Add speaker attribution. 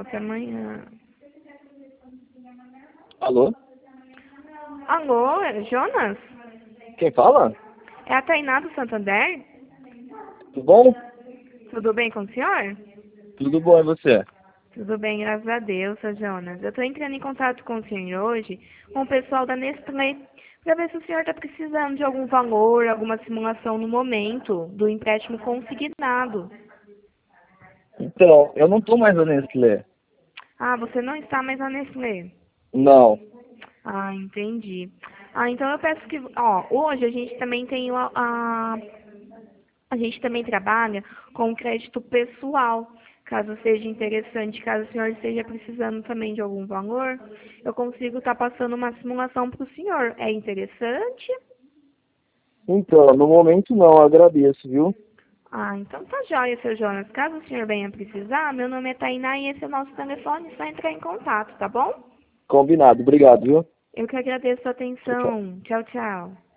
Speaker 1: até amanhã.
Speaker 2: Alô?
Speaker 1: Alô, é Jonas?
Speaker 2: Quem fala?
Speaker 1: É a Tainá do Santander?
Speaker 2: Tudo bom?
Speaker 1: Tudo bem com o senhor?
Speaker 2: Tudo bom, e você?
Speaker 1: Tudo bem, graças a Deus, seu Jonas. Eu estou entrando em contato com o senhor hoje, com o pessoal da Nestlé, para ver se o senhor está precisando de algum valor, alguma simulação no momento do empréstimo consignado.
Speaker 2: Então, eu não tô mais na Nestlé.
Speaker 1: Ah, você não está mais na Nestlé.
Speaker 2: Não.
Speaker 1: Ah, entendi. Ah, então eu peço que, ó, hoje a gente também tem a gente também trabalha com crédito pessoal. Caso seja interessante, caso o senhor esteja precisando também de algum valor, eu consigo estar passando uma simulação para o senhor. É interessante?
Speaker 2: Então, no momento não, agradeço, viu?
Speaker 1: Ah, então tá jóia, seu Jonas. Caso o senhor venha precisar, meu nome é Tainá e esse é o nosso telefone, é só entrar em contato, tá bom?
Speaker 2: Combinado, obrigado, viu?
Speaker 1: Eu que agradeço a
Speaker 2: Tchau, tchau.
Speaker 1: atenção. Tchau, tchau.